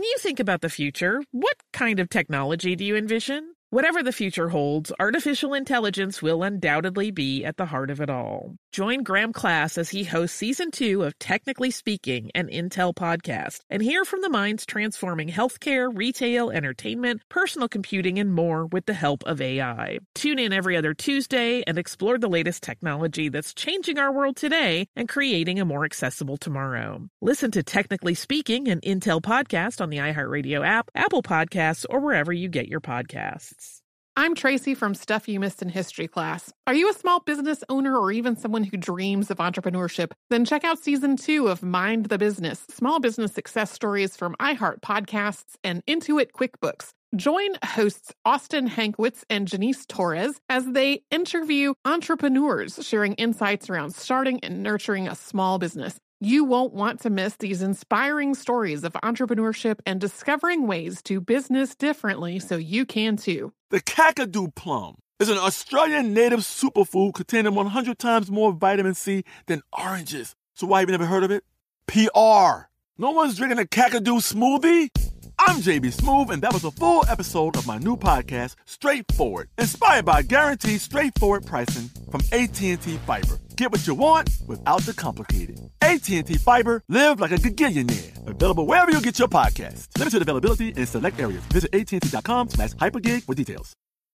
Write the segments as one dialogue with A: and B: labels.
A: you think about the future, what kind of technology do you envision? Whatever the future holds, artificial intelligence will undoubtedly be at the heart of it all. Join Graham Class as he hosts Season 2 of Technically Speaking, an Intel podcast, and hear from the minds transforming healthcare, retail, entertainment, personal computing, and more with the help of AI. Tune in every other Tuesday and explore the latest technology that's changing our world today and creating a more accessible tomorrow. Listen to Technically Speaking, an Intel podcast on the iHeartRadio app, Apple Podcasts, or wherever you get your podcasts.
B: I'm Tracy from Stuff You Missed in History Class. Are you a small business owner or even someone who dreams of entrepreneurship? Then check out Season 2 of Mind the Business, small business success stories from iHeart Podcasts and Intuit QuickBooks. Join hosts Austin Hankwitz and Janice Torres as they interview entrepreneurs sharing insights around starting and nurturing a small business. You won't want to miss these inspiring stories of entrepreneurship and discovering ways to business differently so you can too.
C: The Kakadu plum is an Australian native superfood containing 100 times more vitamin C than oranges. So why have you never heard of it? PR. No one's drinking a Kakadu smoothie? I'm JB Smoove, and that was a full episode of my new podcast, Straightforward, inspired by guaranteed straightforward pricing from AT&T Fiber. Get what you want without the complicated. AT&T Fiber, live like a gigillionaire. Available wherever you get your podcasts. Limited availability in select areas. Visit AT&T.com/hypergig for details.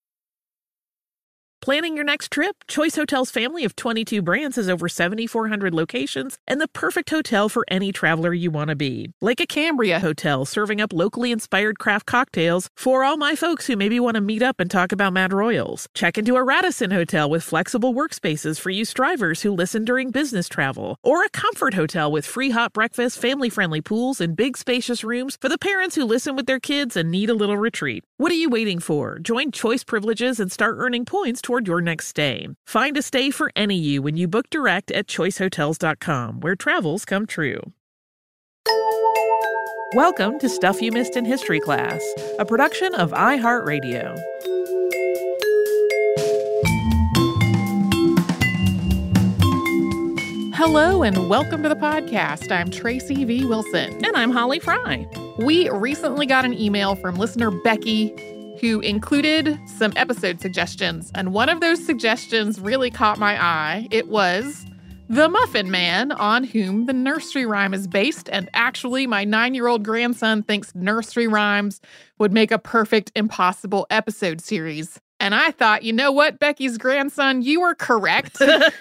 A: Planning your next trip? Choice Hotels' family of 22 brands has over 7,400 locations and the perfect hotel for any traveler you want to be. Like a Cambria Hotel, serving up locally inspired craft cocktails for all my folks who maybe want to meet up and talk about Mad Royals. Check into a Radisson Hotel with flexible workspaces for you strivers who listen during business travel. Or a Comfort Hotel with free hot breakfast, family-friendly pools, and big spacious rooms for the parents who listen with their kids and need a little retreat. What are you waiting for? Join Choice Privileges and start earning points toward your next stay. Find a stay for any you when you book direct at choicehotels.com, where travels come true. Welcome to Stuff You Missed in History Class, a production of iHeartRadio.
B: Hello and welcome to the podcast. I'm Tracy V. Wilson.
A: And I'm Holly Fry.
B: We recently got an email from listener Becky who included some episode suggestions, and one of those suggestions really caught my eye. It was The Muffin Man, on whom the nursery rhyme is based, and actually my 9-year-old grandson thinks nursery rhymes would make a perfect Impossible episode series. And I thought, you know what, Becky's grandson, you were correct.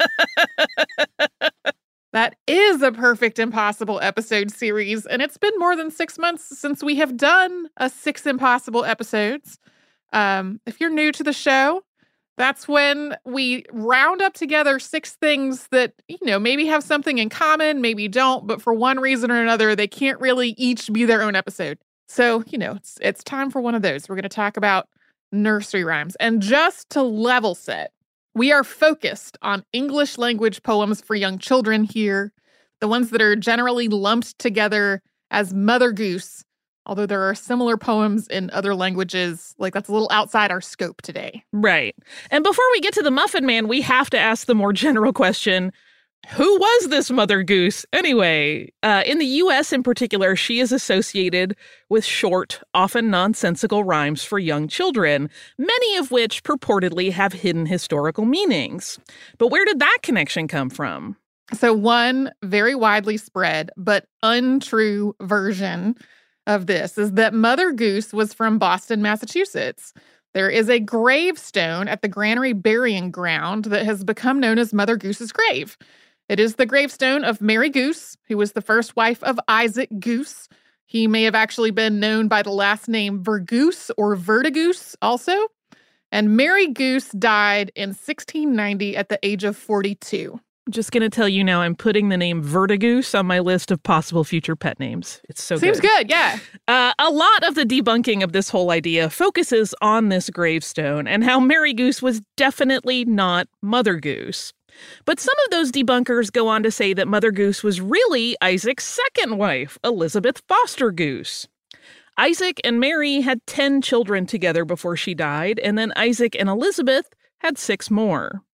B: That is a perfect Impossible episode series, and it's been more than 6 months since we have done 6 Impossible episodes. If you're new to the show, that's when we round up together 6 things that, maybe have something in common, maybe don't, but for one reason or another, they can't really each be their own episode. So, it's time for one of those. We're going to talk about nursery rhymes. And just to level set, we are focused on English language poems for young children here, the ones that are generally lumped together as Mother Goose, although there are similar poems in other languages. That's a little outside our scope today.
A: Right. And before we get to the Muffin Man, we have to ask the more general question, who was this Mother Goose anyway? In the U.S. in particular, she is associated with short, often nonsensical rhymes for young children, many of which purportedly have hidden historical meanings. But where did that connection come from?
B: So one very widely spread but untrue version of this is that Mother Goose was from Boston, Massachusetts. There is a gravestone at the Granary Burying Ground that has become known as Mother Goose's grave. It is the gravestone of Mary Goose, who was the first wife of Isaac Goose. He may have actually been known by the last name Vergoose or Vertigoose also. And Mary Goose died in 1690 at the age of 42.
A: Just going to tell you now, I'm putting the name Vertigoose on my list of possible future pet names. It's so
B: Seems good, yeah.
A: A lot of the debunking of this whole idea focuses on this gravestone and how Mary Goose was definitely not Mother Goose. But some of those debunkers go on to say that Mother Goose was really Isaac's second wife, Elizabeth Foster Goose. Isaac and Mary had 10 children together before she died, and then Isaac and Elizabeth had 6 more.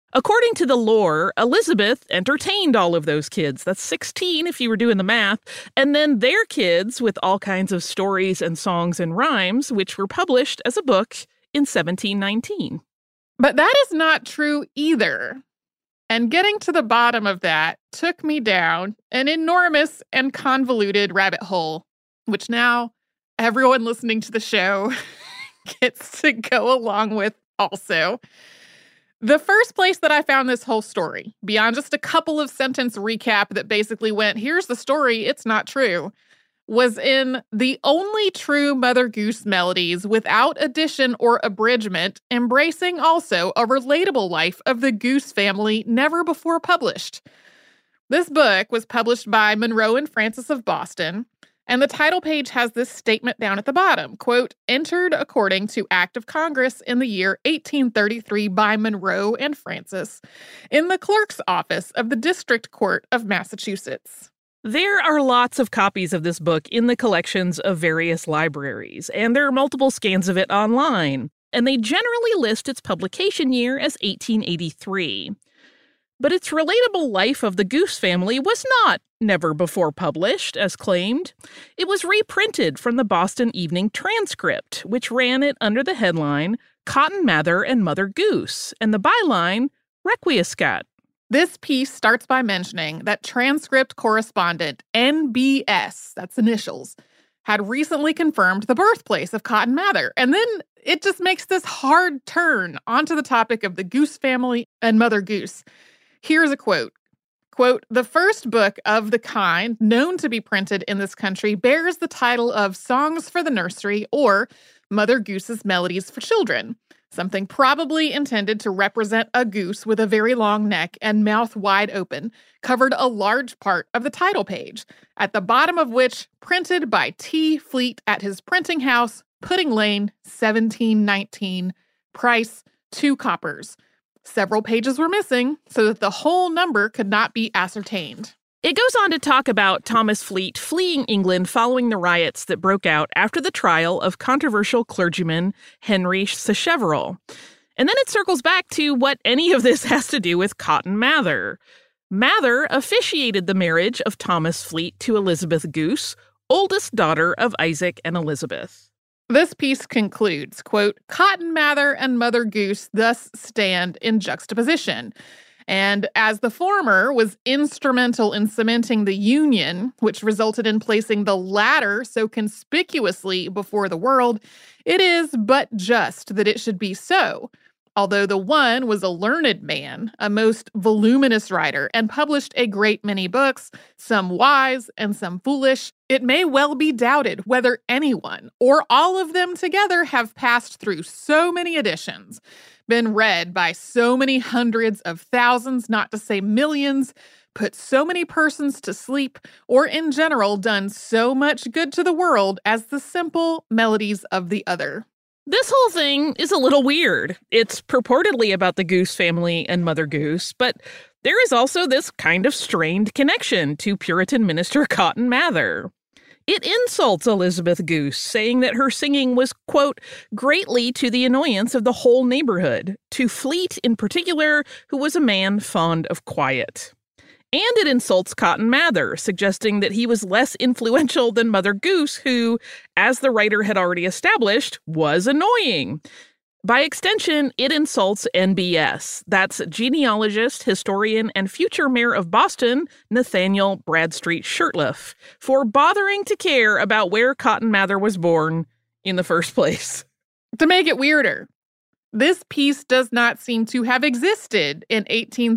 A: According to the lore, Elizabeth entertained all of those kids. That's 16 if you were doing the math. And then their kids with all kinds of stories and songs and rhymes, which were published as a book in 1719.
B: But that is not true either. And getting to the bottom of that took me down an enormous and convoluted rabbit hole, which now everyone listening to the show gets to go along with also. The first place that I found this whole story, beyond just a couple of sentence recap that basically went, here's the story, it's not true, was in the only true Mother Goose melodies without addition or abridgment, embracing also a relatable life of the Goose family never before published. This book was published by Monroe and Francis of Boston, and the title page has this statement down at the bottom, quote, entered according to Act of Congress in the year 1833 by Monroe and Francis in the clerk's office of the District Court of Massachusetts.
A: There are lots of copies of this book in the collections of various libraries, and there are multiple scans of it online, and they generally list its publication year as 1883. But its relatable life of the Goose family was not never before published, as claimed. It was reprinted from the Boston Evening Transcript, which ran it under the headline, Cotton Mather and Mother Goose, and the byline, Requiescat.
B: This piece starts by mentioning that transcript correspondent NBS, that's initials, had recently confirmed the birthplace of Cotton Mather. And then it just makes this hard turn onto the topic of the Goose family and Mother Goose. Here's a quote. Quote, the first book of the kind known to be printed in this country bears the title of Songs for the Nursery or Mother Goose's Melodies for Children, something probably intended to represent a goose with a very long neck and mouth wide open, covered a large part of the title page, at the bottom of which, printed by T. Fleet at his printing house, Pudding Lane, 1719, price 2 coppers. Several pages were missing, so that the whole number could not be ascertained.
A: It goes on to talk about Thomas Fleet fleeing England following the riots that broke out after the trial of controversial clergyman Henry Sacheverell. And then it circles back to what any of this has to do with Cotton Mather. Mather officiated the marriage of Thomas Fleet to Elizabeth Goose, oldest daughter of Isaac and Elizabeth.
B: This piece concludes, quote, Cotton Mather and Mother Goose thus stand in juxtaposition. And as the former was instrumental in cementing the union, which resulted in placing the latter so conspicuously before the world, it is but just that it should be so. Although the one was a learned man, a most voluminous writer, and published a great many books, some wise and some foolish, it may well be doubted whether anyone or all of them together have passed through so many editions, been read by so many hundreds of thousands, not to say millions, put so many persons to sleep, or in general done so much good to the world as the simple melodies of the other.
A: This whole thing is a little weird. It's purportedly about the Goose family and Mother Goose, but there is also this kind of strained connection to Puritan minister Cotton Mather. It insults Elizabeth Goose, saying that her singing was, quote, greatly to the annoyance of the whole neighborhood, to Fleet in particular, who was a man fond of quiet. And it insults Cotton Mather, suggesting that he was less influential than Mother Goose, who, as the writer had already established, was annoying. By extension, it insults NBS. That's genealogist, historian, and future mayor of Boston, Nathaniel Bradstreet Shurtleff, for bothering to care about where Cotton Mather was born in the first place.
B: To make it weirder, this piece does not seem to have existed in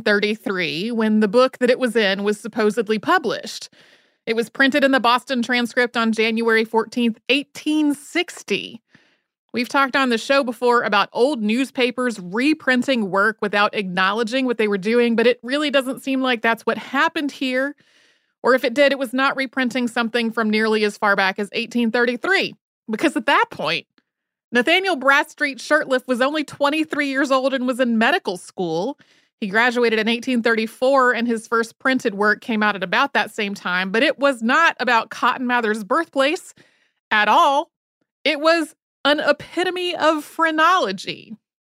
B: 1833 when the book that it was in was supposedly published. It was printed in the Boston Transcript on January 14th, 1860. We've talked on the show before about old newspapers reprinting work without acknowledging what they were doing, but it really doesn't seem like that's what happened here. Or if it did, it was not reprinting something from nearly as far back as 1833. Because at that point, Nathaniel Bradstreet Shurtleff was only 23 years old and was in medical school. He graduated in 1834, and his first printed work came out at about that same time, but it was not about Cotton Mather's birthplace at all. It was an epitome of phrenology.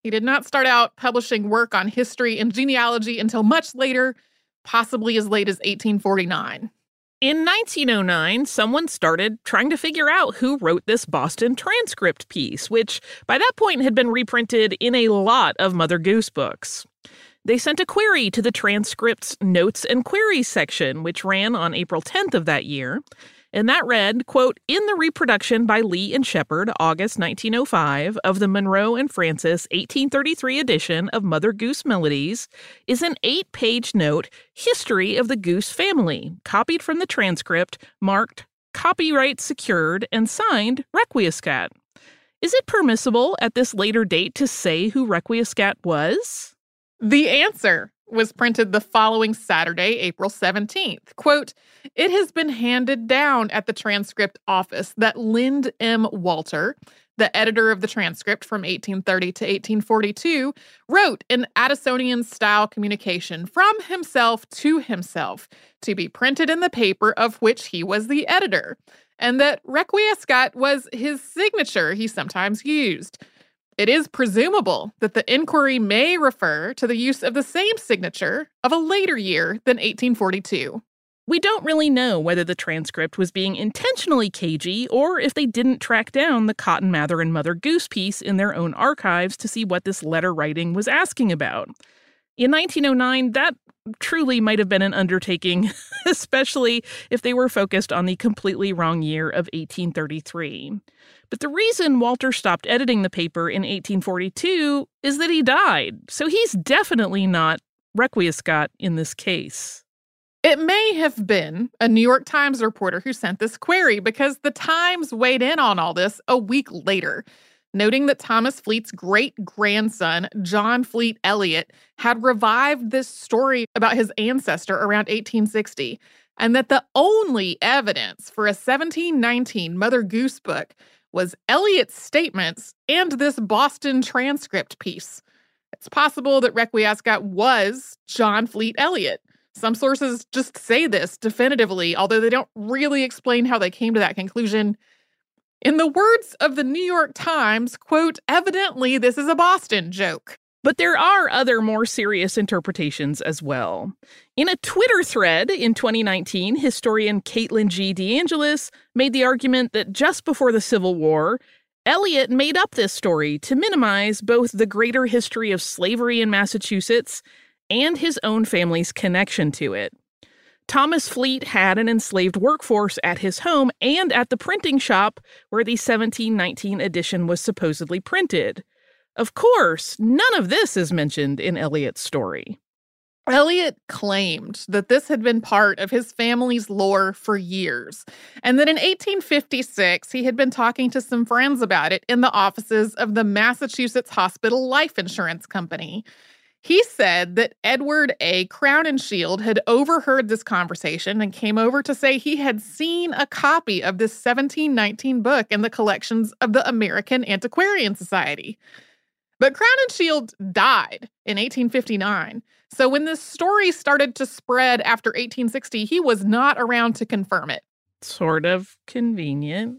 B: He did not start out publishing work on history and genealogy until much later, possibly as late as 1849.
A: In 1909, someone started trying to figure out who wrote this Boston transcript piece, which by that point had been reprinted in a lot of Mother Goose books. They sent a query to the transcript's Notes and Queries section, which ran on April 10th of that year. And that read, quote, "In the reproduction by Lee and Shepard, August 1905, of the Monroe and Francis 1833 edition of Mother Goose Melodies is an 8-page note, History of the Goose Family, copied from the transcript, marked Copyright Secured, and signed Requiescat. Is it permissible at this later date to say who Requiescat was?"
B: The answer was printed the following Saturday, April 17th. Quote, "It has been handed down at the transcript office that Lynd M. Walter, the editor of the transcript from 1830 to 1842, wrote an Addisonian-style communication from himself to himself to be printed in the paper of which he was the editor, and that Requiescat was his signature he sometimes used. It is presumable that the inquiry may refer to the use of the same signature of a later year than 1842.
A: We don't really know whether the transcript was being intentionally cagey or if they didn't track down the Cotton Mather and Mother Goose piece in their own archives to see what this letter writing was asking about. In 1909, that truly might have been an undertaking, especially if they were focused on the completely wrong year of 1833. But the reason Walter stopped editing the paper in 1842 is that he died, so he's definitely not Requiescat in this case.
B: It may have been a New York Times reporter who sent this query because the Times weighed in on all this a week later, noting that Thomas Fleet's great-grandson, John Fleet Eliot, had revived this story about his ancestor around 1860, and that the only evidence for a 1719 Mother Goose book was Eliot's statements and this Boston transcript piece. It's possible that Requiescat was John Fleet Eliot. Some sources just say this definitively, although they don't really explain how they came to that conclusion. In the words of the New York Times, quote, "Evidently this is a Boston joke."
A: But there are other more serious interpretations as well. In a Twitter thread in 2019, historian Caitlin G. DeAngelis made the argument that just before the Civil War, Eliot made up this story to minimize both the greater history of slavery in Massachusetts and his own family's connection to it. Thomas Fleet had an enslaved workforce at his home and at the printing shop where the 1719 edition was supposedly printed. Of course, none of this is mentioned in Eliot's story.
B: Eliot claimed that this had been part of his family's lore for years, and that in 1856 he had been talking to some friends about it in the offices of the Massachusetts Hospital Life Insurance Company. He said that Edward A. Crowninshield had overheard this conversation and came over to say he had seen a copy of this 1719 book in the collections of the American Antiquarian Society. But Crowninshield died in 1859, so when this story started to spread after 1860, he was not around to confirm it.
A: Sort of convenient.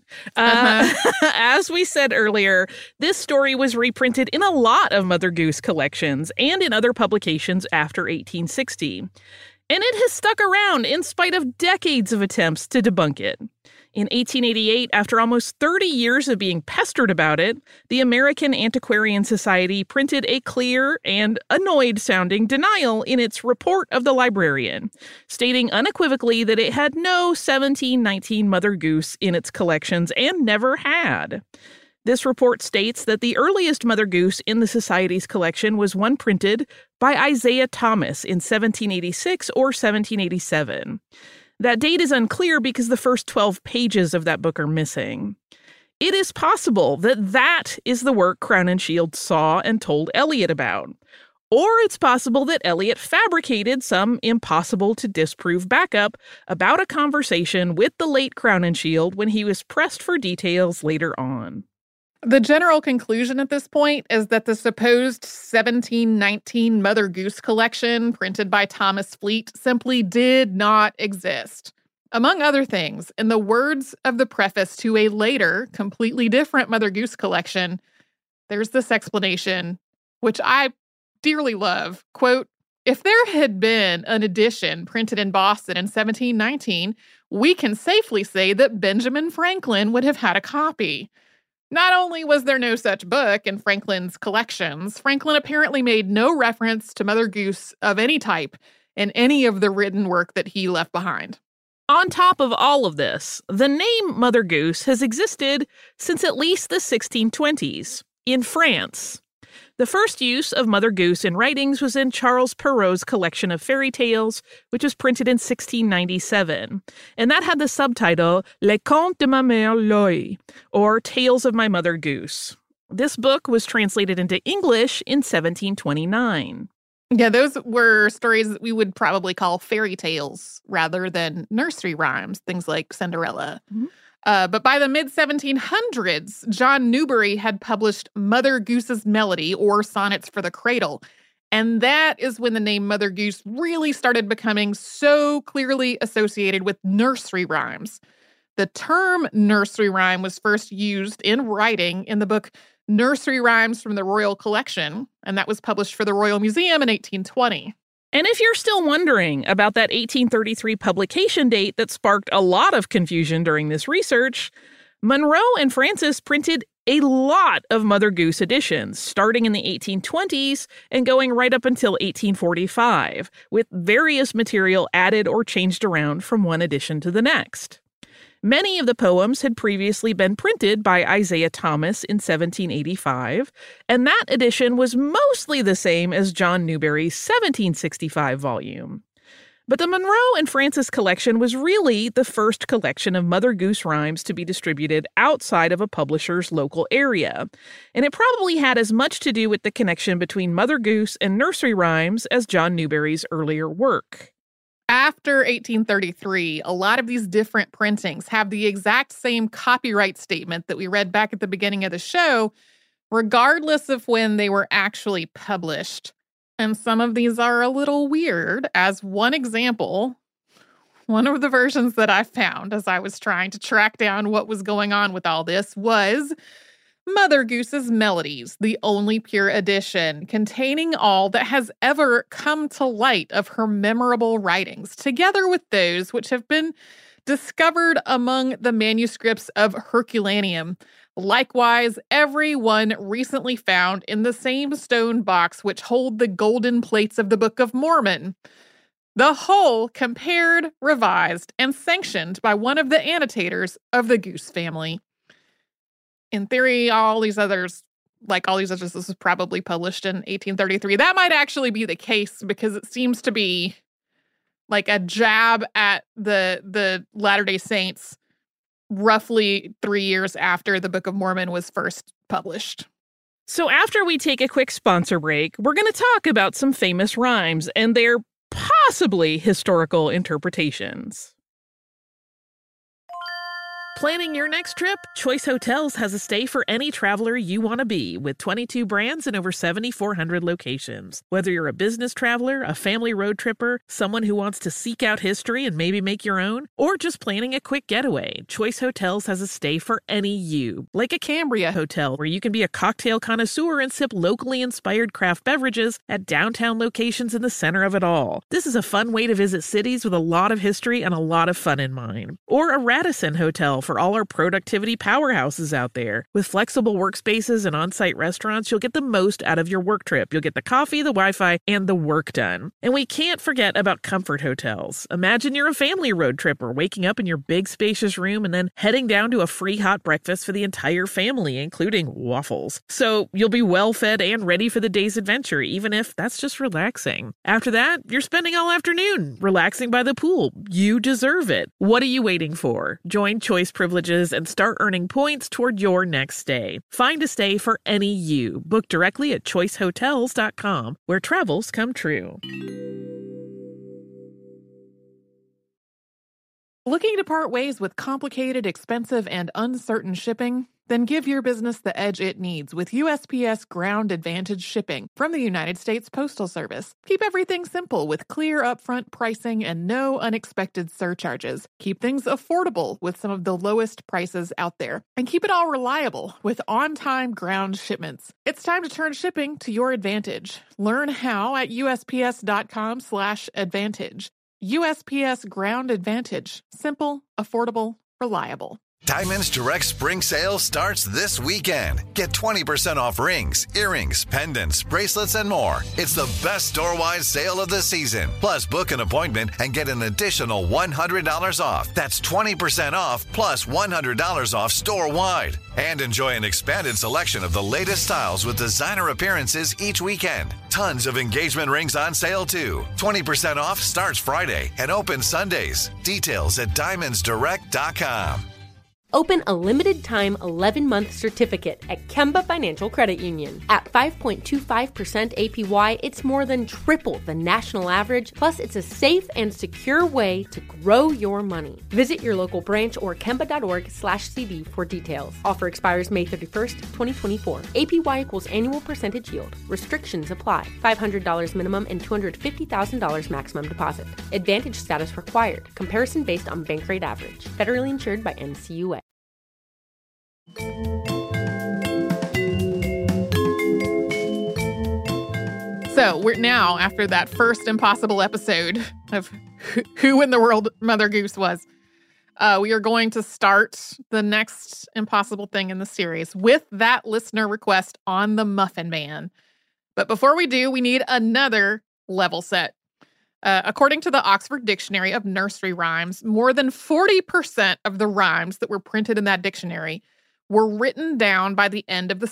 A: As we said earlier, this story was reprinted in a lot of Mother Goose collections and in other publications after 1860. And it has stuck around in spite of decades of attempts to debunk it. In 1888, after almost 30 years of being pestered about it, the American Antiquarian Society printed a clear and annoyed-sounding denial in its report of the librarian, stating unequivocally that it had no 1719 Mother Goose in its collections and never had. This report states that the earliest Mother Goose in the Society's collection was one printed by Isaiah Thomas in 1786 or 1787. That date is unclear because the first 12 pages of that book are missing. It is possible that that is the work Crowninshield saw and told Eliot about. Or it's possible that Eliot fabricated some impossible-to-disprove backup about a conversation with the late Crowninshield when he was pressed for details later on.
B: The general conclusion at this point is that the supposed 1719 Mother Goose collection printed by Thomas Fleet simply did not exist. Among other things, in the words of the preface to a later, completely different Mother Goose collection, there's this explanation, which I dearly love. Quote, "If there had been an edition printed in Boston in 1719, we can safely say that Benjamin Franklin would have had a copy." Not only was there no such book in Franklin's collections, Franklin apparently made no reference to Mother Goose of any type in any of the written work that he left behind.
A: On top of all of this, the name Mother Goose has existed since at least the 1620s in France. The first use of Mother Goose in writings was in Charles Perrault's collection of fairy tales, which was printed in 1697. And that had the subtitle Les Contes de ma Mère Loie, or Tales of My Mother Goose. This book was translated into English in 1729.
B: Yeah, those were stories that we would probably call fairy tales rather than nursery rhymes, things like Cinderella.
A: Mm-hmm.
B: But by the mid-1700s, John Newbery had published Mother Goose's Melody, or Sonnets for the Cradle. And that is when the name Mother Goose really started becoming so clearly associated with nursery rhymes. The term nursery rhyme was first used in writing in the book Nursery Rhymes from the Royal Collection, and that was published for the Royal Museum in 1820.
A: And if you're still wondering about that 1833 publication date that sparked a lot of confusion during this research, Monroe and Francis printed a lot of Mother Goose editions, starting in the 1820s and going right up until 1845, with various material added or changed around from one edition to the next. Many of the poems had previously been printed by Isaiah Thomas in 1785, and that edition was mostly the same as John Newbery's 1765 volume. But the Monroe and Francis collection was really the first collection of Mother Goose rhymes to be distributed outside of a publisher's local area, and it probably had as much to do with the connection between Mother Goose and nursery rhymes as John Newbery's earlier work.
B: After 1833, a lot of these different printings have the exact same copyright statement that we read back at the beginning of the show, regardless of when they were actually published. And some of these are a little weird. As one example, one of the versions that I found as I was trying to track down what was going on with all this was Mother Goose's Melodies, the only pure edition, containing all that has ever come to light of her memorable writings, together with those which have been discovered among the manuscripts of Herculaneum. Likewise, every one recently found in the same stone box which hold the golden plates of the Book of Mormon. The whole compared, revised, and sanctioned by one of the annotators of the Goose family. In theory, all these others, this was probably published in 1833. That might actually be the case because it seems to be like a jab at the Latter-day Saints roughly 3 years after the Book of Mormon was first published.
A: So after we take a quick sponsor break, we're going to talk about some famous rhymes and their possibly historical interpretations. Planning your next trip? Choice Hotels has a stay for any traveler you want to be, with 22 brands and over 7,400 locations. Whether you're a business traveler, a family road tripper, someone who wants to seek out history and maybe make your own, or just planning a quick getaway, Choice Hotels has a stay for any you. Like a Cambria Hotel, where you can be a cocktail connoisseur and sip locally inspired craft beverages at downtown locations in the center of it all. This is a fun way to visit cities with a lot of history and a lot of fun in mind. Or a Radisson Hotel for all our productivity powerhouses out there. With flexible workspaces and on-site restaurants, you'll get the most out of your work trip. You'll get the coffee, the Wi-Fi, and the work done. And we can't forget about Comfort Hotels. Imagine you're a family road tripper, waking up in your big spacious room and then heading down to a free hot breakfast for the entire family, including waffles. So you'll be well fed and ready for the day's adventure, even if that's just relaxing. After that, you're spending all afternoon relaxing by the pool. You deserve it. What are you waiting for? Join Choice Privileges and start earning points toward your next stay. Find a stay for any you. Book directly at choicehotels.com, where travels come true.
B: Looking to part ways with complicated, expensive, and uncertain shipping? Then give your business the edge it needs with USPS Ground Advantage shipping from the United States Postal Service. Keep everything simple with clear upfront pricing and no unexpected surcharges. Keep things affordable with some of the lowest prices out there. And keep it all reliable with on-time ground shipments. It's time to turn shipping to your advantage. Learn how at USPS.com/advantage. USPS Ground Advantage. Simple, affordable, reliable.
D: Diamonds Direct Spring Sale starts this weekend. Get 20% off rings, earrings, pendants, bracelets, and more. It's the best store-wide sale of the season. Plus, book an appointment and get an additional $100 off. That's 20% off plus $100 off store-wide. And enjoy an expanded selection of the latest styles with designer appearances each weekend. Tons of engagement rings on sale, too. 20% off starts Friday and opens Sundays. Details at diamondsdirect.com.
E: Open a limited-time 11-month certificate at Kemba Financial Credit Union. At 5.25% APY, it's more than triple the national average, plus it's a safe and secure way to grow your money. Visit your local branch or kemba.org/CD for details. Offer expires May 31st, 2024. APY equals annual percentage yield. Restrictions apply. $500 minimum and $250,000 maximum deposit. Advantage status required. Comparison based on bank rate average. Federally insured by NCUA.
B: So we're now, after that first impossible episode of who in the world Mother Goose was, we are going to start the next impossible thing in the series with that listener request on the Muffin Man. But before we do, we need another level set. According to the Oxford Dictionary of Nursery Rhymes, more than 40% of the rhymes that were printed in that dictionary were written down by the end of the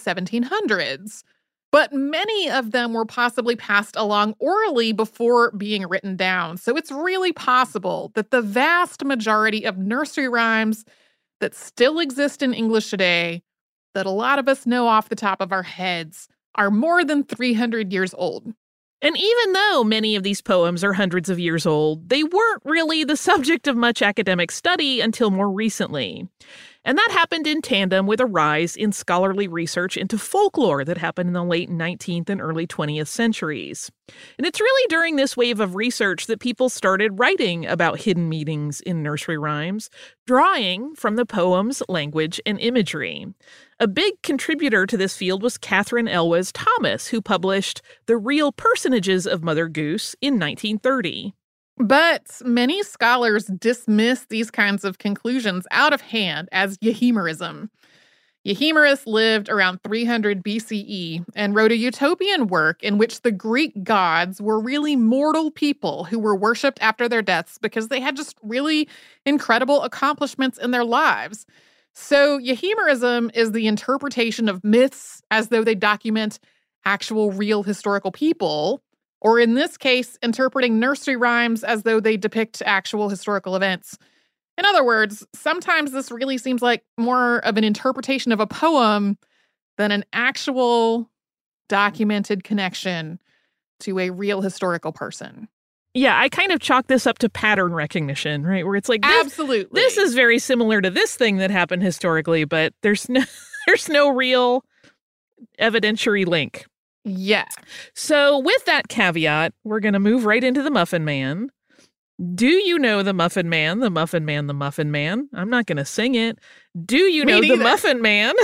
B: 1700s. But many of them were possibly passed along orally before being written down. So it's really possible that the vast majority of nursery rhymes that still exist in English today, that a lot of us know off the top of our heads, are more than 300 years old.
A: And even though many of these poems are hundreds of years old, they weren't really the subject of much academic study until more recently. And that happened in tandem with a rise in scholarly research into folklore that happened in the late 19th and early 20th centuries. And it's really during this wave of research that people started writing about hidden meanings in nursery rhymes, drawing from the poem's language and imagery. A big contributor to this field was Catherine Elwes Thomas, who published The Real Personages of Mother Goose in 1930.
B: But many scholars dismiss these kinds of conclusions out of hand as Euhemerism. Euhemerus lived around 300 BCE and wrote a utopian work in which the Greek gods were really mortal people who were worshipped after their deaths because they had just really incredible accomplishments in their lives. So Euhemerism is the interpretation of myths as though they document actual real historical people, or in this case, interpreting nursery rhymes as though they depict actual historical events. In other words, sometimes this really seems like more of an interpretation of a poem than an actual documented connection to a real historical person.
A: Yeah, I kind of chalk this up to pattern recognition, right? Where it's like,
B: absolutely,
A: this is very similar to this thing that happened historically, but there's no real evidentiary link.
B: Yeah.
A: So with that caveat, we're going to move right into the Muffin Man. Do you know the Muffin Man, the Muffin Man, the Muffin Man? I'm not going to sing it. Do you know the Muffin Man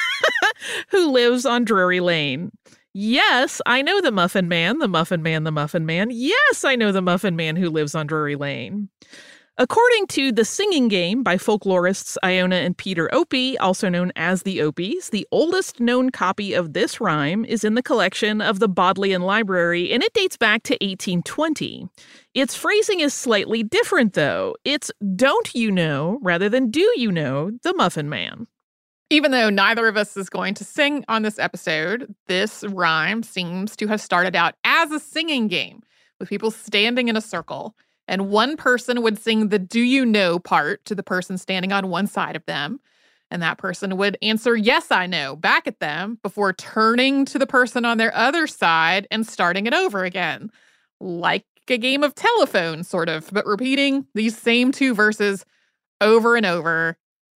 A: who lives on Drury Lane? Yes, I know the Muffin Man, the Muffin Man, the Muffin Man. Yes, I know the Muffin Man who lives on Drury Lane. According to The Singing Game by folklorists Iona and Peter Opie, also known as the Opies, the oldest known copy of this rhyme is in the collection of the Bodleian Library, and it dates back to 1820. Its phrasing is slightly different, though. It's don't you know rather than do you know the Muffin Man.
B: Even though neither of us is going to sing on this episode, this rhyme seems to have started out as a singing game with people standing in a circle. And one person would sing the do you know part to the person standing on one side of them. And that person would answer, yes, I know, back at them before turning to the person on their other side and starting it over again. Like a game of telephone, sort of, but repeating these same two verses over and over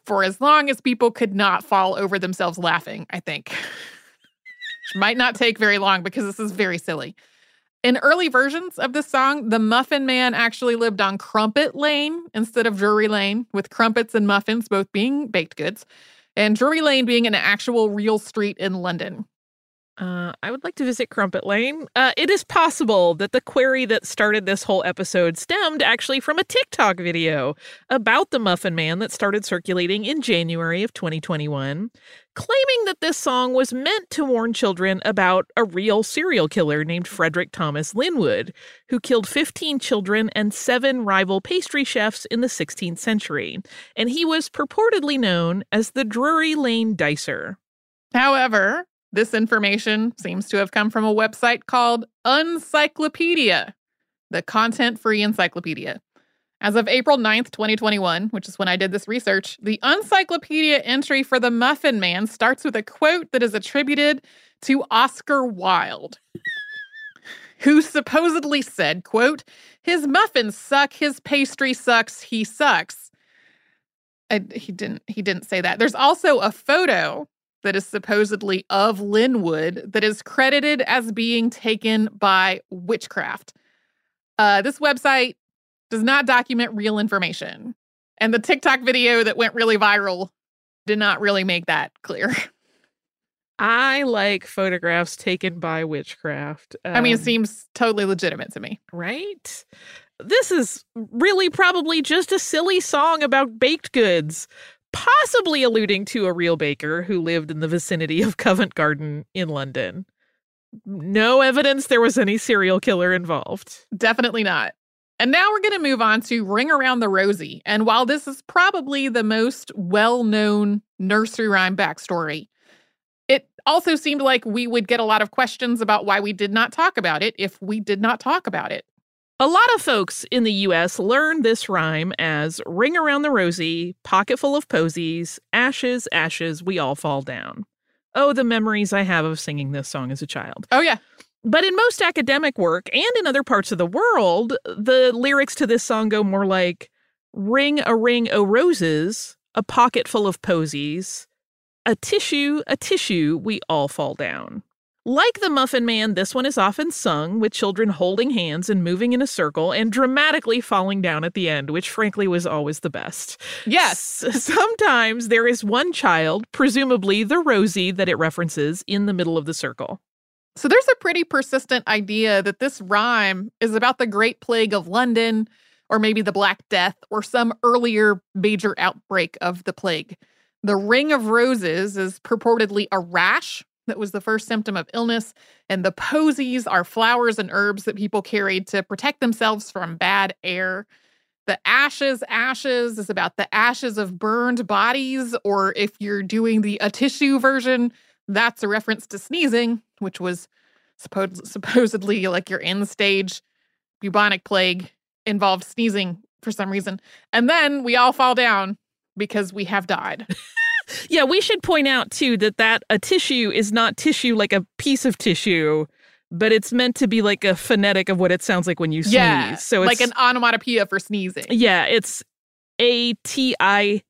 B: for as long as people could not fall over themselves laughing, I think. Which might not take very long because this is very silly. In early versions of this song, the Muffin Man actually lived on Crumpet Lane instead of Drury Lane, with crumpets and muffins both being baked goods, and Drury Lane being an actual real street in London.
A: I would like to visit Crumpet Lane. It is possible that the query that started this whole episode stemmed actually from a TikTok video about the Muffin Man that started circulating in January of 2021, claiming that this song was meant to warn children about a real serial killer named Frederick Thomas Linwood, who killed 15 children and 7 rival pastry chefs in the 16th century. And he was purportedly known as the Drury Lane Dicer.
B: However, this information seems to have come from a website called Uncyclopedia, the content-free encyclopedia. As of April 9th, 2021, which is when I did this research, the Uncyclopedia entry for the Muffin Man starts with a quote that is attributed to Oscar Wilde, who supposedly said, quote, "His muffins suck, his pastry sucks, he sucks." He didn't say that. There's also a photo that is supposedly of Linwood that is credited as being taken by witchcraft. This website does not document real information. And the TikTok video that went really viral did not really make that clear.
A: I like photographs taken by witchcraft.
B: I mean, it seems totally legitimate to me.
A: Right? This is really probably just a silly song about baked goods, possibly alluding to a real baker who lived in the vicinity of Covent Garden in London. No evidence there was any serial killer involved.
B: Definitely not. And now we're going to move on to Ring Around the Rosie. And while this is probably the most well-known nursery rhyme backstory, it also seemed like we would get a lot of questions about why we did not talk about it if we did not talk about it.
A: A lot of folks in the U.S. learned this rhyme as Ring Around the Rosie, Pocket Full of Posies, Ashes, Ashes, We All Fall Down. Oh, the memories I have of singing this song as a child.
B: Oh, yeah.
A: But in most academic work and in other parts of the world, the lyrics to this song go more like, ring, o' roses, a pocket full of posies, a tissue, we all fall down. Like the Muffin Man, this one is often sung with children holding hands and moving in a circle and dramatically falling down at the end, which frankly was always the best.
B: Yes.
A: Sometimes there is one child, presumably the Rosie that it references, in the middle of the circle.
B: So there's a pretty persistent idea that this rhyme is about the Great Plague of London, or maybe the Black Death, or some earlier major outbreak of the plague. The Ring of Roses is purportedly a rash that was the first symptom of illness, and the posies are flowers and herbs that people carried to protect themselves from bad air. The ashes is about the ashes of burned bodies, or if you're doing the a tissue version, that's a reference to sneezing, which was supposedly like your end-stage bubonic plague involved sneezing for some reason. And then we all fall down because we have died.
A: Yeah, we should point out, too, that a tissue is not tissue like a piece of tissue, but it's meant to be like a phonetic of what it sounds like when you sneeze.
B: Yeah,
A: so
B: like an onomatopoeia for sneezing.
A: Yeah, it's ATISHOO,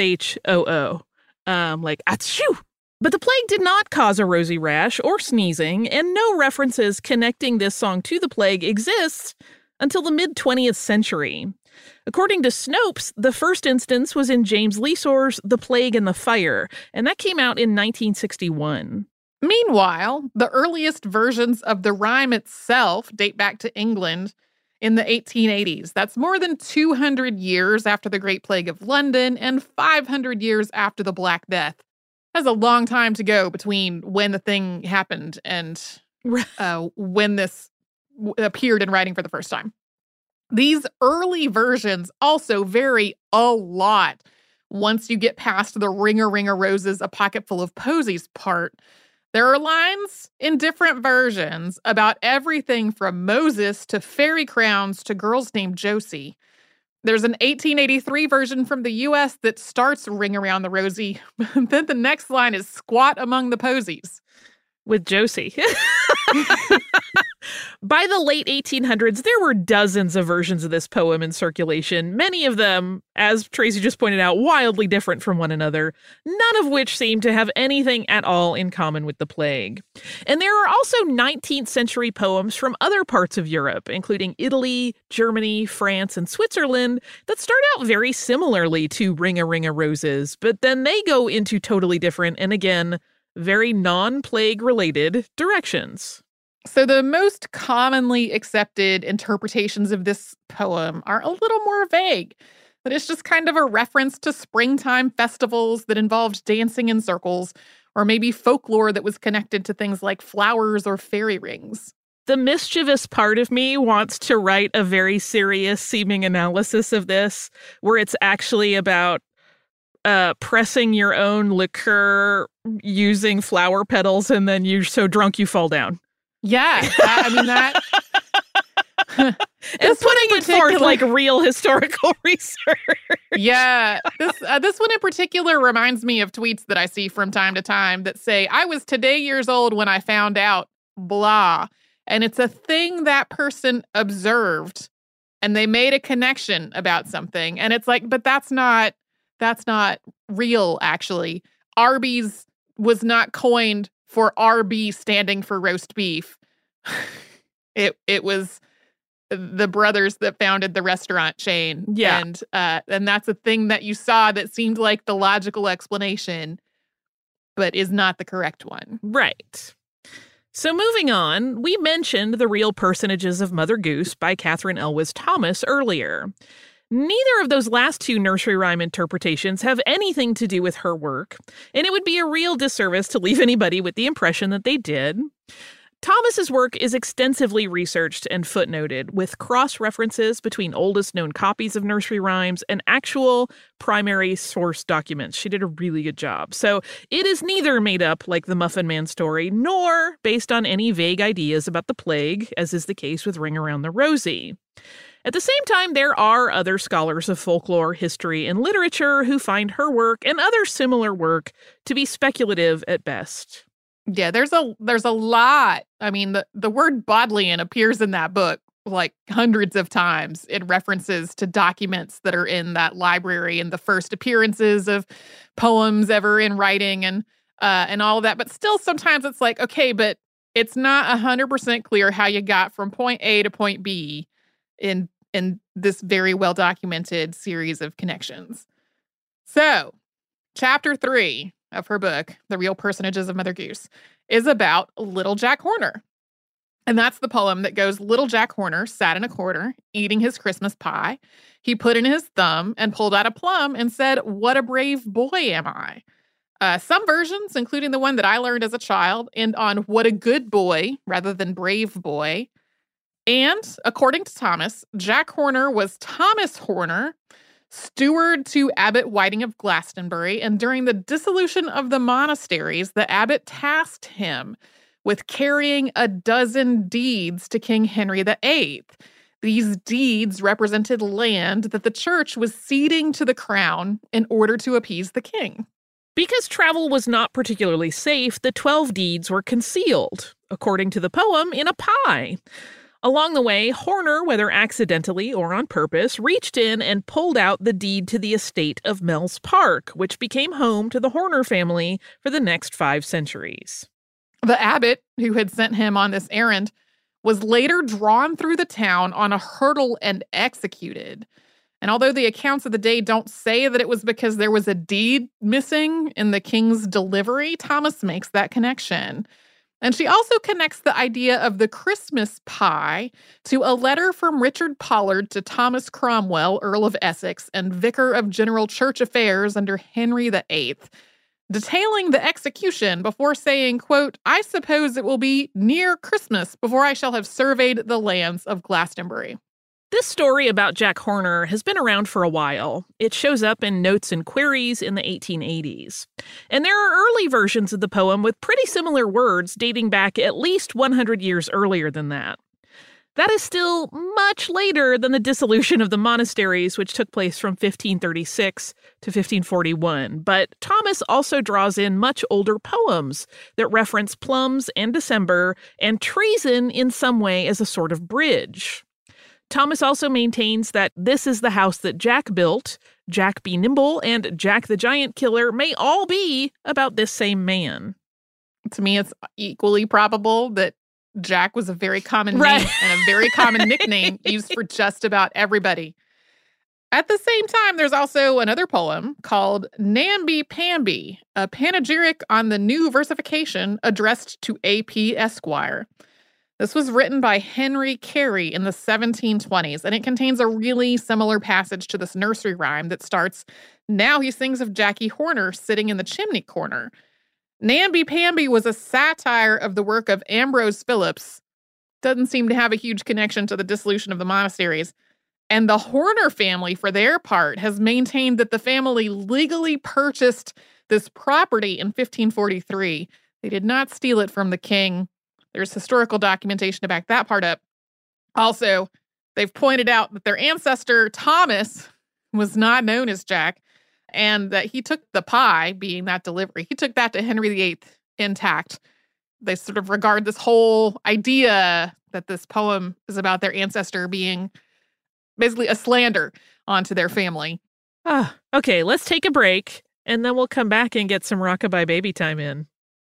A: like achoo. But the plague did not cause a rosy rash or sneezing, and no references connecting this song to the plague exist until the mid-20th century. According to Snopes, the first instance was in James Leesor's The Plague and the Fire, and that came out in 1961.
B: Meanwhile, the earliest versions of the rhyme itself date back to England in the 1880s. That's more than 200 years after the Great Plague of London and 500 years after the Black Death. That's a long time to go between when the thing happened and when this appeared in writing for the first time. These early versions also vary a lot once you get past the ring a roses, a pocket full of posies part. There are lines in different versions about everything from Moses to fairy crowns to girls named Josie. There's an 1883 version from the U.S. that starts Ring Around the Rosie, but then the next line is Squat Among the Posies.
A: With Josie. By the late 1800s, there were dozens of versions of this poem in circulation, many of them, as Tracy just pointed out, wildly different from one another, none of which seem to have anything at all in common with the plague. And there are also 19th century poems from other parts of Europe, including Italy, Germany, France, and Switzerland, that start out very similarly to Ring-a-Ring-a Roses, but then they go into totally different and, again, very non-plague related directions.
B: So the most commonly accepted interpretations of this poem are a little more vague. That it's just kind of a reference to springtime festivals that involved dancing in circles, or maybe folklore that was connected to things like flowers or fairy rings.
A: The mischievous part of me wants to write a very serious seeming analysis of this, where it's actually about pressing your own liqueur using flower petals, and then you're so drunk you fall down.
B: Yeah, I mean that.
A: And putting it forth like real historical research.
B: Yeah, this one in particular reminds me of tweets that I see from time to time that say, I was today years old when I found out, blah. And it's a thing that person observed, and they made a connection about something. And it's like, but that's not real, actually. Arby's was not coined for RB standing for roast beef. It was the brothers that founded the restaurant chain.
A: Yeah.
B: And that's a thing that you saw that seemed like the logical explanation, but is not the correct one.
A: Right. So moving on, we mentioned The Real Personages of Mother Goose by Catherine Elwes Thomas earlier. Neither of those last two nursery rhyme interpretations have anything to do with her work, and it would be a real disservice to leave anybody with the impression that they did. Thomas's work is extensively researched and footnoted, with cross-references between oldest known copies of nursery rhymes and actual primary source documents. She did a really good job. So it is neither made up like the Muffin Man story, nor based on any vague ideas about the plague, as is the case with Ring Around the Rosie. At the same time, there are other scholars of folklore, history, and literature who find her work and other similar work to be speculative at best.
B: Yeah, there's a lot. I mean, the word Bodleian appears in that book like hundreds of times. It references to documents that are in that library and the first appearances of poems ever in writing and all of that. But still, sometimes it's like, okay, but it's not 100% clear how you got from point A to point B in this very well-documented series of connections. So, chapter 3 of her book, The Real Personages of Mother Goose, is about Little Jack Horner. And that's the poem that goes, Little Jack Horner sat in a corner, eating his Christmas pie. He put in his thumb and pulled out a plum and said, what a brave boy am I. Some versions, including the one that I learned as a child, end on what a good boy rather than brave boy. And, according to Thomas, Jack Horner was Thomas Horner, steward to Abbot Whiting of Glastonbury, and during the dissolution of the monasteries, the abbot tasked him with carrying 12 deeds to King Henry VIII. These deeds represented land that the church was ceding to the crown in order to appease the king.
A: Because travel was not particularly safe, the 12 deeds were concealed, according to the poem, in a pie. Along the way, Horner, whether accidentally or on purpose, reached in and pulled out the deed to the estate of Mells Park, which became home to the Horner family for the next 5 centuries.
B: The abbot, who had sent him on this errand, was later drawn through the town on a hurdle and executed. And although the accounts of the day don't say that it was because there was a deed missing in the king's delivery, Thomas makes that connection. And she also connects the idea of the Christmas pie to a letter from Richard Pollard to Thomas Cromwell, Earl of Essex, and Vicar of General Church Affairs under Henry VIII, detailing the execution before saying, quote, I suppose it will be near Christmas before I shall have surveyed the lands of Glastonbury.
A: This story about Jack Horner has been around for a while. It shows up in Notes and Queries in the 1880s. And there are early versions of the poem with pretty similar words dating back at least 100 years earlier than that. That is still much later than the dissolution of the monasteries, which took place from 1536 to 1541. But Thomas also draws in much older poems that reference plums and December and treason in some way as a sort of bridge. Thomas also maintains that this is the house that Jack built. Jack Be Nimble and Jack the Giant Killer may all be about this same man.
B: To me, it's equally probable that Jack was a very common name and a very common nickname used for just about everybody. At the same time, there's also another poem called Namby Pamby, a panegyric on the new versification addressed to A.P. Esquire. This was written by Henry Carey in the 1720s, and it contains a really similar passage to this nursery rhyme that starts, "Now he sings of Jackie Horner sitting in the chimney corner." Namby Pamby was a satire of the work of Ambrose Phillips. Doesn't seem to have a huge connection to the dissolution of the monasteries. And the Horner family, for their part, has maintained that the family legally purchased this property in 1543. They did not steal it from the king. There's historical documentation to back that part up. Also, they've pointed out that their ancestor, Thomas, was not known as Jack, and that he took the pie, being that delivery, he took that to Henry VIII intact. They sort of regard this whole idea that this poem is about their ancestor being basically a slander onto their family.
A: Okay, let's take a break, and then we'll come back and get some Rockabye Baby time in.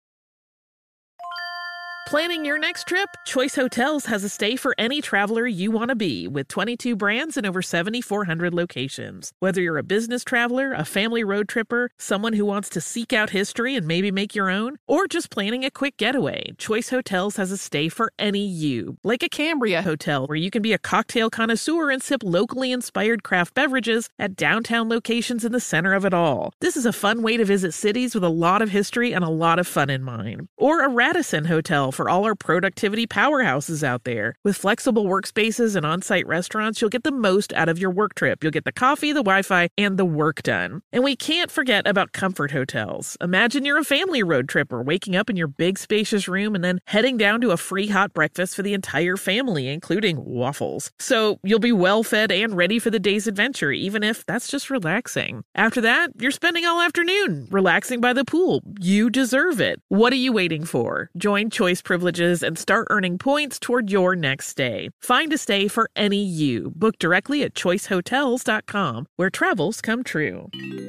A: Planning your next trip? Choice Hotels has a stay for any traveler you want to be, with 22 brands and over 7,400 locations. Whether you're a business traveler, a family road tripper, someone who wants to seek out history and maybe make your own, or just planning a quick getaway, Choice Hotels has a stay for any you. Like a Cambria Hotel, where you can be a cocktail connoisseur and sip locally inspired craft beverages at downtown locations in the center of it all. This is a fun way to visit cities with a lot of history and a lot of fun in mind. Or a Radisson Hotel for all our productivity powerhouses out there. With flexible workspaces and on-site restaurants, you'll get the most out of your work trip. You'll get the coffee, the Wi-Fi, and the work done. And we can't forget about Comfort Hotels. Imagine you're a family road tripper, waking up in your big spacious room and then heading down to a free hot breakfast for the entire family, including waffles. So you'll be well fed and ready for the day's adventure, even if that's just relaxing. After that, you're spending all afternoon relaxing by the pool. You deserve it. What are you waiting for? Join Choice Privileges and start earning points toward your next stay. Find a stay for any you. Book directly at choicehotels.com, where travels come true.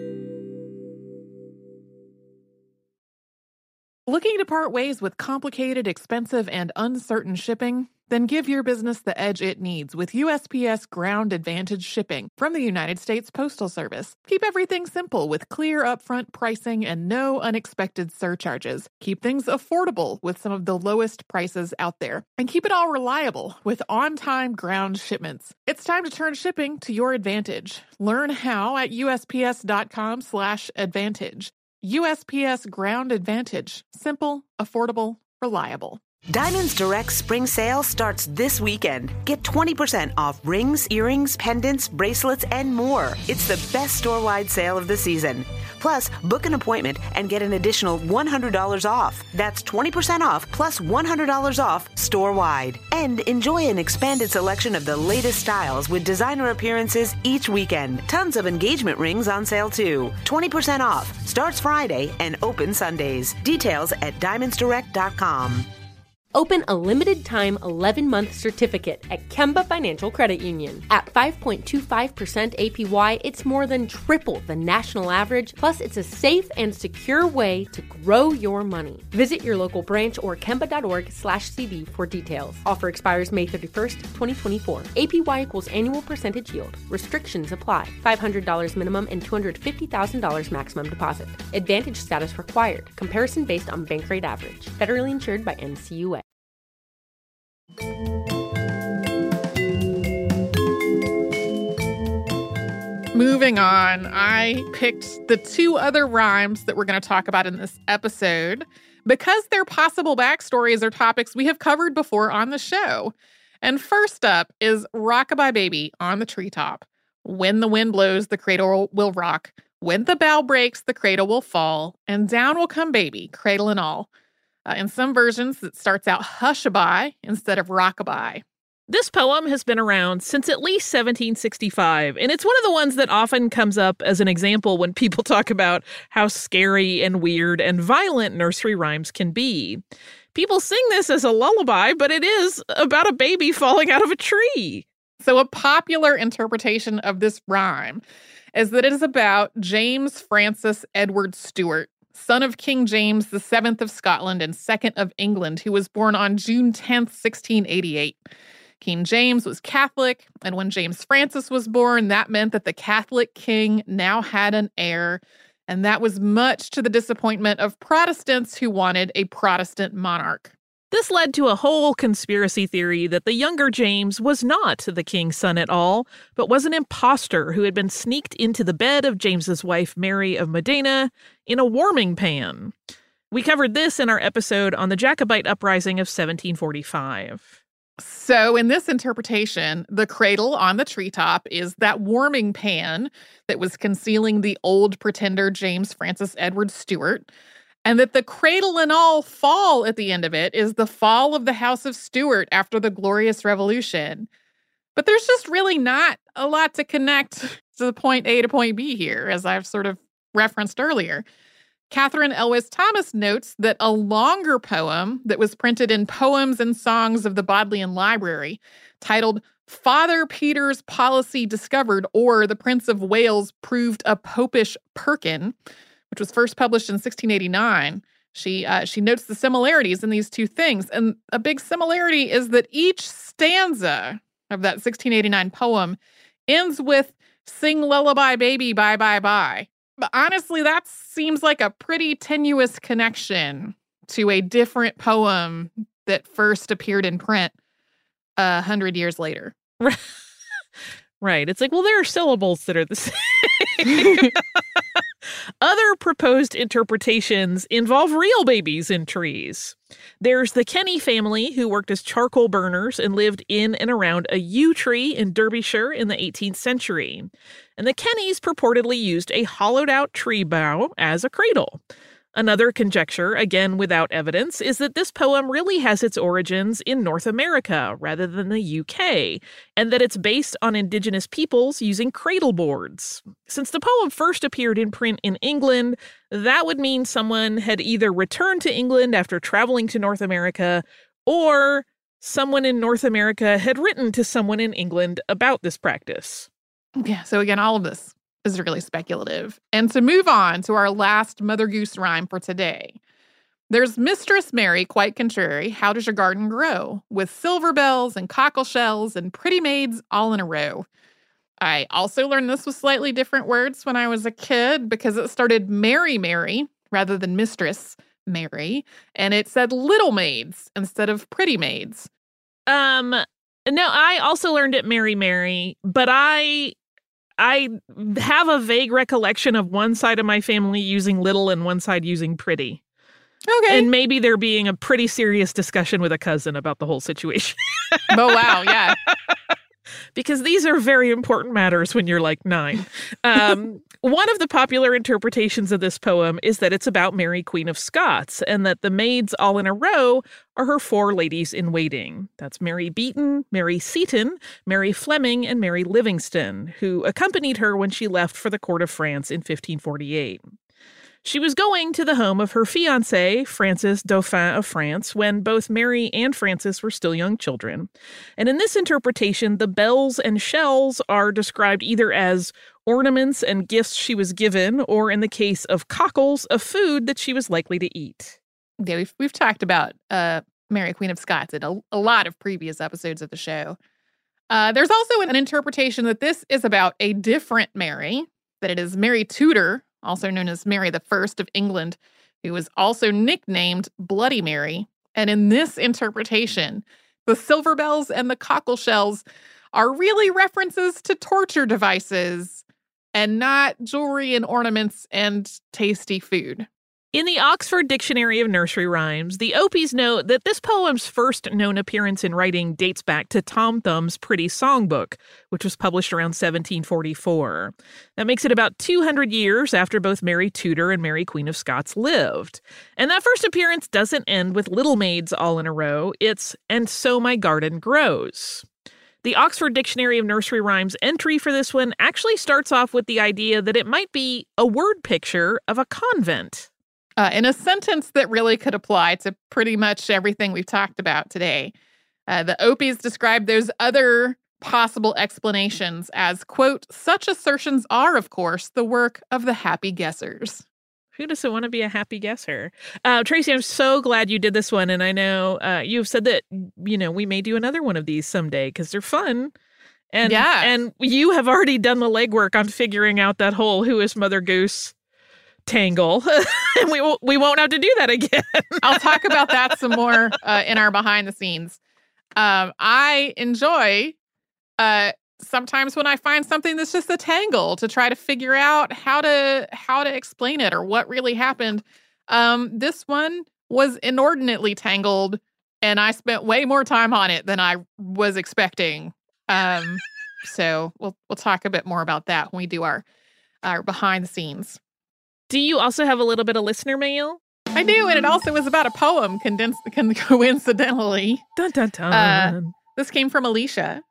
B: Looking to part ways with complicated, expensive, and uncertain shipping? Then give your business the edge it needs with USPS Ground Advantage shipping from the United States Postal Service. Keep everything simple with clear upfront pricing and no unexpected surcharges. Keep things affordable with some of the lowest prices out there. And keep it all reliable with on-time ground shipments. It's time to turn shipping to your advantage. Learn how at USPS.com/advantage. USPS Ground Advantage. Simple, affordable, reliable.
F: Diamonds Direct Spring Sale starts this weekend. Get 20% off rings, earrings, pendants, bracelets, and more. It's the best store-wide sale of the season. Plus, book an appointment and get an additional $100 off. That's 20% off plus $100 off store-wide. And enjoy an expanded selection of the latest styles with designer appearances each weekend. Tons of engagement rings on sale too. 20% off. Starts Friday and open Sundays. Details at diamondsdirect.com.
E: Open a limited-time 11-month certificate at Kemba Financial Credit Union. At 5.25% APY, it's more than triple the national average, plus it's a safe and secure way to grow your money. Visit your local branch or kemba.org/cb for details. Offer expires May 31st, 2024. APY equals annual percentage yield. Restrictions apply. $500 minimum and $250,000 maximum deposit. Advantage status required. Comparison based on bank rate average. Federally insured by NCUA.
B: Moving on, I picked the two other rhymes that we're going to talk about in this episode because their possible backstories are topics we have covered before on the show. And first up is Rockabye Baby on the treetop. When the wind blows, the cradle will rock. When the bough breaks, the cradle will fall. And down will come baby, cradle and all. In some versions, it starts out hushabye instead of rockabye.
A: This poem has been around since at least 1765, and it's one of the ones that often comes up as an example when people talk about how scary and weird and violent nursery rhymes can be. People sing this as a lullaby, but it is about a baby falling out of a tree.
B: So a popular interpretation of this rhyme is that it is about James Francis Edward Stuart, son of King James VII of Scotland and II of England, who was born on June 10th, 1688. King James was Catholic, and when James Francis was born, that meant that the Catholic king now had an heir, and that was much to the disappointment of Protestants who wanted a Protestant monarch.
A: This led to a whole conspiracy theory that the younger James was not the king's son at all, but was an imposter who had been sneaked into the bed of James's wife Mary of Modena in a warming pan. We covered this in our episode on the Jacobite uprising of 1745.
B: So in this interpretation, the cradle on the treetop is that warming pan that was concealing the old pretender James Francis Edward Stuart, and that the cradle and all fall at the end of it is the fall of the House of Stuart after the Glorious Revolution. But there's just really not a lot to connect to the point A to point B here, as I've sort of referenced earlier. Catherine Elwes Thomas notes that a longer poem that was printed in Poems and Songs of the Bodleian Library, titled Father Peter's Policy Discovered, or The Prince of Wales Proved a Popish Perkin, which was first published in 1689. She notes the similarities in these two things. And a big similarity is that each stanza of that 1689 poem ends with "Sing lullaby baby, bye, bye, bye." But honestly, that seems like a pretty tenuous connection to a different poem that first appeared in print 100 years later.
A: Right. It's like, well, there are syllables that are the same. Other proposed interpretations involve real babies in trees. There's the Kenny family, who worked as charcoal burners and lived in and around a yew tree in Derbyshire in the 18th century. And the Kennys purportedly used a hollowed-out tree bough as a cradle. Another conjecture, again without evidence, is that this poem really has its origins in North America rather than the UK, and that it's based on indigenous peoples using cradle boards. Since the poem first appeared in print in England, that would mean someone had either returned to England after traveling to North America, or someone in North America had written to someone in England about this practice.
B: Yeah, so again, all of this is really speculative. And to move on to our last Mother Goose rhyme for today. There's Mistress Mary, quite contrary, how does your garden grow? With silver bells and cockle shells and pretty maids all in a row. I also learned this with slightly different words when I was a kid because it started Mary Mary rather than Mistress Mary, and it said little maids instead of pretty maids.
A: No, I also learned it Mary Mary, but I have a vague recollection of one side of my family using little and one side using pretty.
B: Okay.
A: And maybe there being a pretty serious discussion with a cousin about the whole situation.
B: Oh, wow. Yeah.
A: Because these are very important matters when you're like 9. One of the popular interpretations of this poem is that it's about Mary, Queen of Scots, and that the maids all in a row are her 4 ladies in waiting. That's Mary Beaton, Mary Seton, Mary Fleming, and Mary Livingston, who accompanied her when she left for the court of France in 1548. She was going to the home of her fiancé, Francis Dauphin of France, when both Mary and Francis were still young children. And in this interpretation, the bells and shells are described either as ornaments and gifts she was given, or in the case of cockles, a food that she was likely to eat.
B: Yeah, we've talked about Mary, Queen of Scots in a lot of previous episodes of the show. There's also an interpretation that this is about a different Mary, that it is Mary Tudor, also known as Mary I of England, who was also nicknamed Bloody Mary. And in this interpretation, the silver bells and the cockle shells are really references to torture devices and not jewelry and ornaments and tasty food.
A: In the Oxford Dictionary of Nursery Rhymes, the Opies note that this poem's first known appearance in writing dates back to Tom Thumb's Pretty Songbook, which was published around 1744. That makes it about 200 years after both Mary Tudor and Mary Queen of Scots lived. And that first appearance doesn't end with little maids all in a row. It's, "And so my garden grows." The Oxford Dictionary of Nursery Rhymes entry for this one actually starts off with the idea that it might be a word picture of a convent.
B: In a sentence that really could apply to pretty much everything we've talked about today. The Opies describe those other possible explanations as, quote, such assertions are, of course, the work of the happy guessers.
A: Who doesn't want to be a happy guesser? Tracy, I'm so glad you did this one. And I know you've said that, we may do another one of these someday because they're fun. And, and you have already done the legwork on figuring out that whole Who is Mother Goose tangle. And we won't have to do that again.
B: I'll talk about that some more in our behind the scenes. I enjoy sometimes when I find something that's just a tangle to try to figure out how to explain it or what really happened. This one was inordinately tangled, and I spent way more time on it than I was expecting. So we'll talk a bit more about that when we do our behind the scenes.
A: Do you also have a little bit of listener mail?
B: I do, and it also was about a poem coincidentally.
A: Dun, dun, dun.
B: This came from Alicia.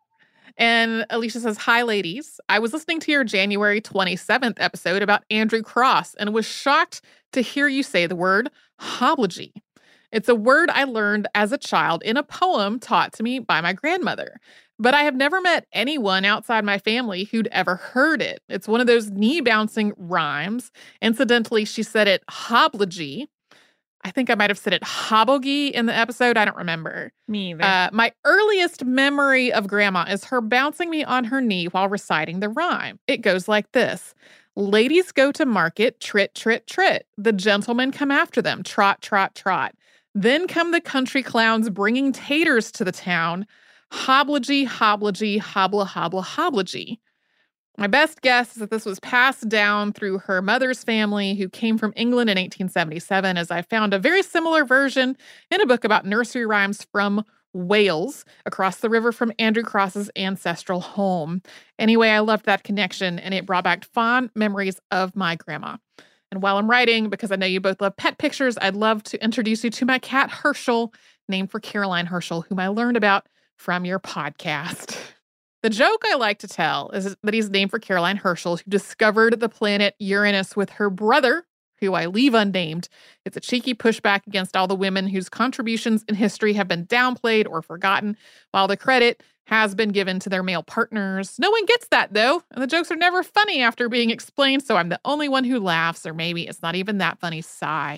B: And Alicia says, hi, ladies. I was listening to your January 27th episode about Andrew Cross and was shocked to hear you say the word hoblogy. It's a word I learned as a child in a poem taught to me by my grandmother. But I have never met anyone outside my family who'd ever heard it. It's one of those knee-bouncing rhymes. Incidentally, she said it hoblogy. I think I might have said it hobogy in the episode. I don't remember.
A: Me either.
B: My earliest memory of Grandma is her bouncing me on her knee while reciting the rhyme. It goes like this. Ladies go to market, trit, trit, trit. The gentlemen come after them, trot, trot, trot. Then come the country clowns bringing taters to the town. Hoblogy, hoblogy, hobble, hobble, hoblogy. My best guess is that this was passed down through her mother's family, who came from England in 1877, as I found a very similar version in a book about nursery rhymes from Wales, across the river from Andrew Cross's ancestral home. Anyway, I loved that connection, and it brought back fond memories of my grandma. And while I'm writing, because I know you both love pet pictures, I'd love to introduce you to my cat, Herschel, named for Caroline Herschel, whom I learned about from your podcast. The joke I like to tell is that he's named for Caroline Herschel, who discovered the planet Uranus with her brother, who I leave unnamed. It's a cheeky pushback against all the women whose contributions in history have been downplayed or forgotten, while the credit has been given to their male partners. No one gets that, though, and the jokes are never funny after being explained, so I'm the only one who laughs, or maybe it's not even that funny, sigh.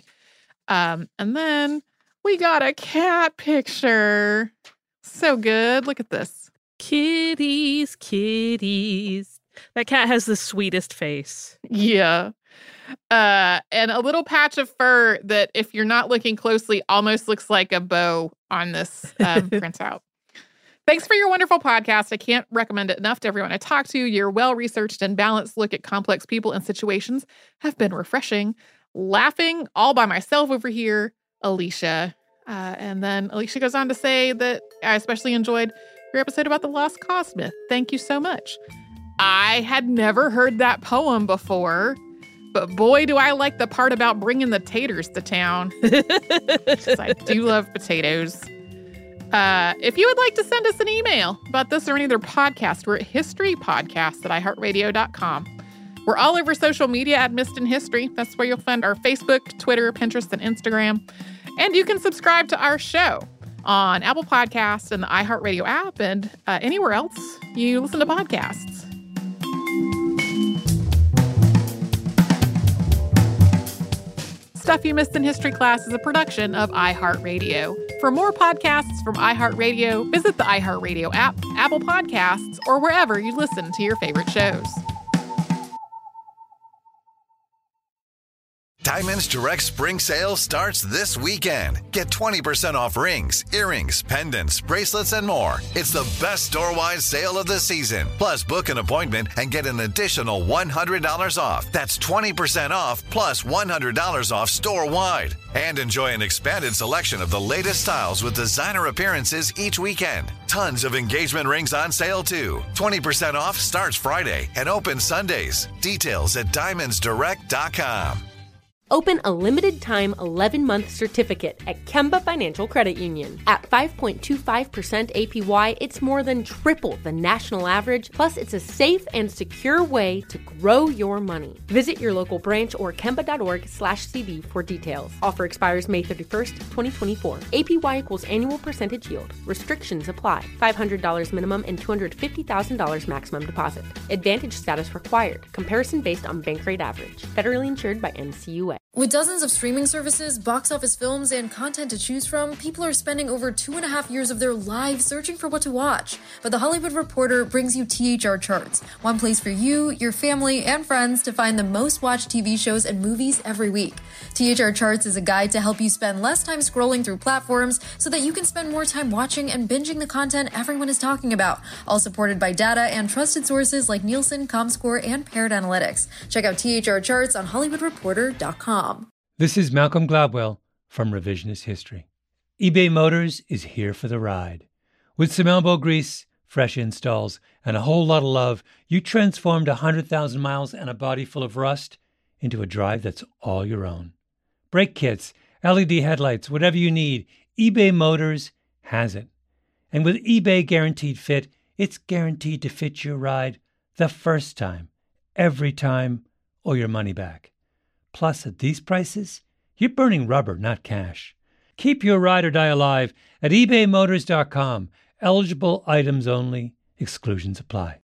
B: And then we got a cat picture. So good. Look at this.
A: Kitties, kitties. That cat has the sweetest face.
B: Yeah. And a little patch of fur that, if you're not looking closely, almost looks like a bow on this printout. Thanks for your wonderful podcast. I can't recommend it enough to everyone I talk to. Your well-researched and balanced look at complex people and situations have been refreshing. Laughing all by myself over here, Alicia. And then Alicia goes on to say that I especially enjoyed your episode about the Lost Cause myth. Thank you so much. I had never heard that poem before, but boy, do I like the part about bringing the taters to town. Because I do love potatoes. If you would like to send us an email about this or any other podcast, we're at historypodcast@iheartradio.com. We're all over social media at Missed in History. That's where you'll find our Facebook, Twitter, Pinterest, and Instagram. And you can subscribe to our show on Apple Podcasts and the iHeartRadio app and anywhere else you listen to podcasts. Stuff You Missed in History Class is a production of iHeartRadio. For more podcasts from iHeartRadio, visit the iHeartRadio app, Apple Podcasts, or wherever you listen to your favorite shows.
D: Diamonds Direct Spring Sale starts this weekend. Get 20% off rings, earrings, pendants, bracelets, and more. It's the best store-wide sale of the season. Plus, book an appointment and get an additional $100 off. That's 20% off plus $100 off store-wide. And enjoy an expanded selection of the latest styles with designer appearances each weekend. Tons of engagement rings on sale, too. 20% off starts Friday and opens Sundays. Details at diamondsdirect.com.
E: Open a limited-time 11-month certificate at Kemba Financial Credit Union. At 5.25% APY, it's more than triple the national average, plus it's a safe and secure way to grow your money. Visit your local branch or kemba.org/CD for details. Offer expires May 31st, 2024. APY equals annual percentage yield. Restrictions apply. $500 minimum and $250,000 maximum deposit. Advantage status required. Comparison based on bank rate average. Federally insured by NCUA.
G: With dozens of streaming services, box office films, and content to choose from, people are spending over 2.5 years of their lives searching for what to watch. But The Hollywood Reporter brings you THR Charts, one place for you, your family, and friends to find the most watched TV shows and movies every week. THR Charts is a guide to help you spend less time scrolling through platforms so that you can spend more time watching and binging the content everyone is talking about, all supported by data and trusted sources like Nielsen, Comscore, and Paired Analytics. Check out THR Charts on HollywoodReporter.com.
H: This is Malcolm Gladwell from Revisionist History. eBay Motors is here for the ride. With some elbow grease, fresh installs, and a whole lot of love, you transformed 100,000 miles and a body full of rust into a drive that's all your own. Brake kits, LED headlights, whatever you need, eBay Motors has it. And with eBay Guaranteed Fit, it's guaranteed to fit your ride the first time, every time, or your money back. Plus, at these prices, you're burning rubber, not cash. Keep your ride or die alive at ebaymotors.com. Eligible items only. Exclusions apply.